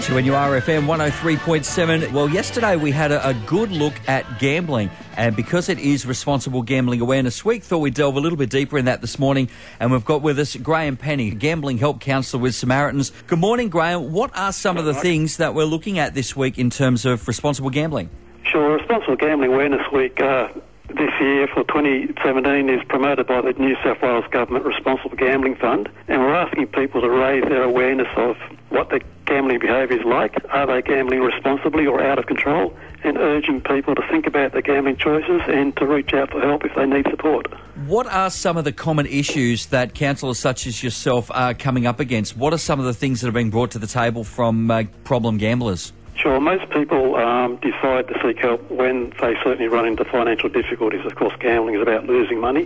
2NURFM 103.7. Well, yesterday we had a good look at gambling, and because it is Responsible Gambling Awareness Week, thought we'd delve a little bit deeper in that this morning. And we've got with us Graham Penny, Gambling Help Counsellor with Samaritans. Good morning, Graham. What are some of the things that we're looking at this week in terms of responsible gambling? Sure. Responsible Gambling Awareness Week this year for 2017 is promoted by the New South Wales Government Responsible Gambling Fund, and we're asking people to raise their awareness of what their gambling behaviour is like. Are they gambling responsibly or out of control? And urging people to think about their gambling choices and to reach out for help if they need support. What are some of the common issues that counsellors such as yourself are coming up against? What are some of the things that are being brought to the table from problem gamblers? Sure, most people decide to seek help when they certainly run into financial difficulties. Of course, gambling is about losing money,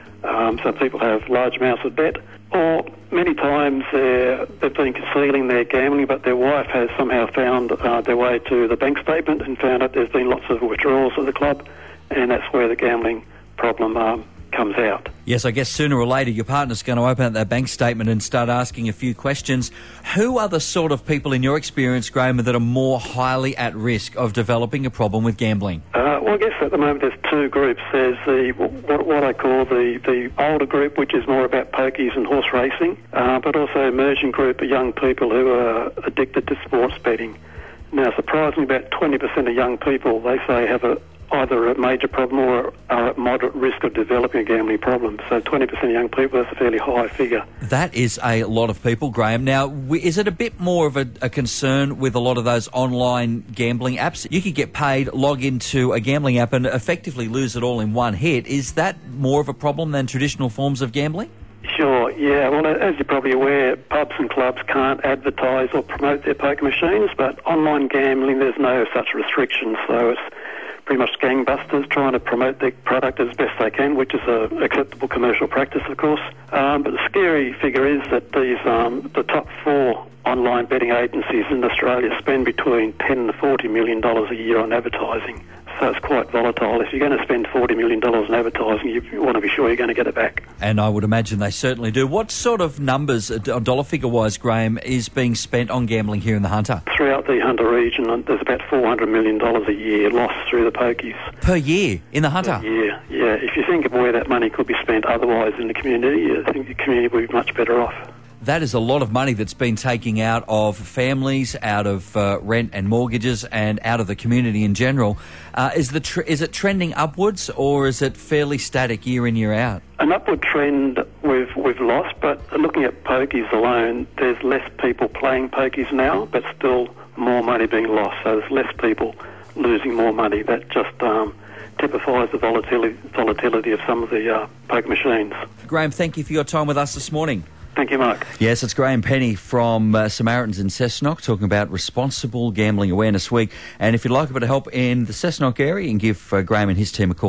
so people have large amounts of debt, or many times they've been concealing their gambling, but their wife has somehow found their way to the bank statement and found out there's been lots of withdrawals at the club, and that's where the gambling problem comes out. Yes, I guess sooner or later your partner's going to open up that bank statement and start asking a few questions. Who are the sort of people in your experience, Graham, that are more highly at risk of developing a problem with gambling? Well, I guess at the moment there's two groups. There's what I call the older group, which is more about pokies and horse racing, but also an emerging group of young people who are addicted to sports betting. Now, surprisingly, about 20% of young people, they say, have either a major problem or are at moderate risk of developing a gambling problem. So 20% of young people, that's a fairly high figure. That is a lot of people, Graham. Now, is it a bit more of a concern with a lot of those online gambling apps? You could get paid, log into a gambling app and effectively lose it all in one hit. Is that more of a problem than traditional forms of gambling? Sure, yeah. Well, as you're probably aware, pubs and clubs can't advertise or promote their poker machines, but online gambling, there's no such restrictions, so it's pretty much gangbusters trying to promote their product as best they can, which is an acceptable commercial practice, of course. But the scary figure is that these the top four online betting agencies in Australia spend between $10 and $40 million a year on advertising. So it's quite volatile. If you're going to spend $40 million in advertising, you want to be sure you're going to get it back. And I would imagine they certainly do. What sort of numbers, dollar figure-wise, Graham, is being spent on gambling here in the Hunter? Throughout the Hunter region, there's about $400 million a year lost through the pokies. Per year in the Hunter? Per year, yeah. If you think of where that money could be spent otherwise in the community, I think the community would be much better off. That is a lot of money that's been taken out of families, out of rent and mortgages, and out of the community in general. Is it trending upwards, or is it fairly static year in, year out? An upward trend we've lost, but looking at pokies alone, there's less people playing pokies now, but still more money being lost. So there's less people losing more money. That just typifies the volatility of some of the poker machines. Graham, thank you for your time with us this morning. Thank you, Mark. Yes, it's Graham Penny from Samaritans in Cessnock talking about Responsible Gambling Awareness Week. And if you'd like a bit of help in the Cessnock area, you can give Graham and his team a call,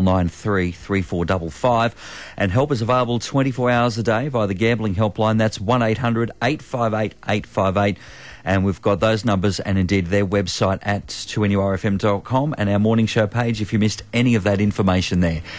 4993 3455. And help is available 24 hours a day via the gambling helpline. That's 1800 858 858. And we've got those numbers and indeed their website at 2NURFM.com and our morning show page if you missed any of that information there.